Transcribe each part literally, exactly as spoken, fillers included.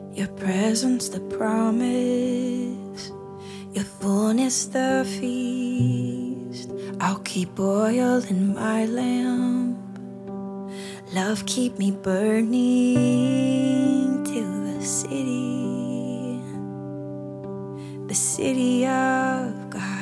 Your presence the promise, your fullness the feast. I'll keep oil in my lamp, love keep me burning till the city, the city of God.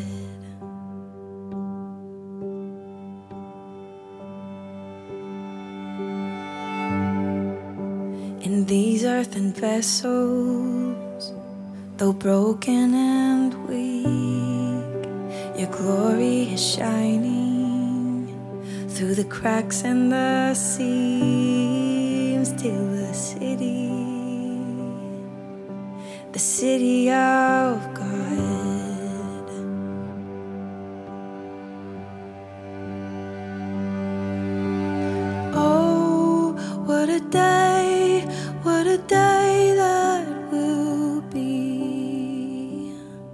In these earthen vessels, though broken and weak, your glory is shining through the cracks and the seams till the city, the city of God. Oh, what a day, what a day that will be,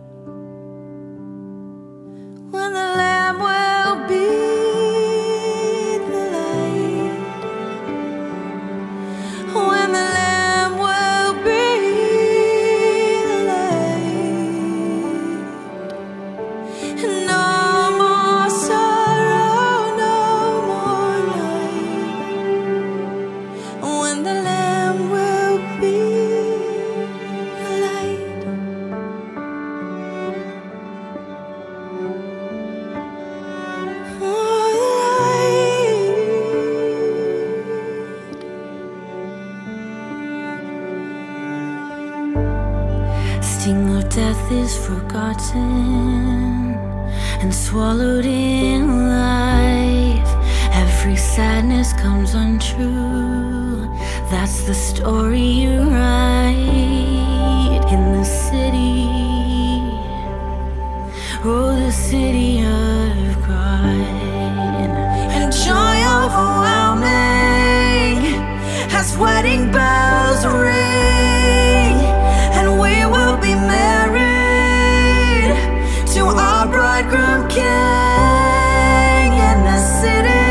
when the Lamb will be the light, when the Lamb will be the light. No more sorrow, no more night, when the Lamb will be the light. Oh, the light. Sting of death is forgotten and swallowed in life. Every sadness comes untrue. That's the story you write in the city, oh, the city of God. And joy overwhelming as wedding bells ring, and we will be married to our bridegroom King in the city,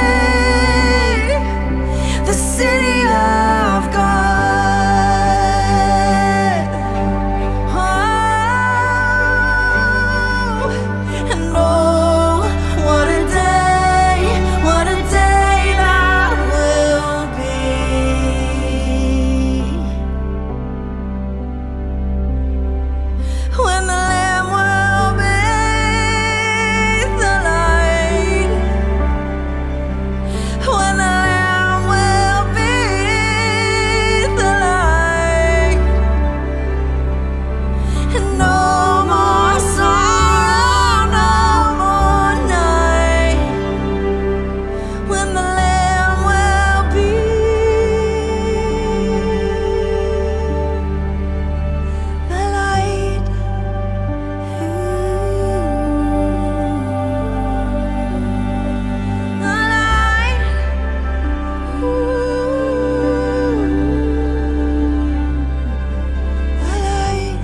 the city of God. Oh, and oh, what a day, what a day that will be, when the Lamb will be the light, when the Lamb will be the light. And no more sorrow, no more night, when the Lamb will be the light. The light. The light.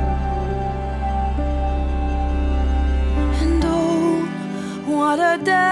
And oh, what a day.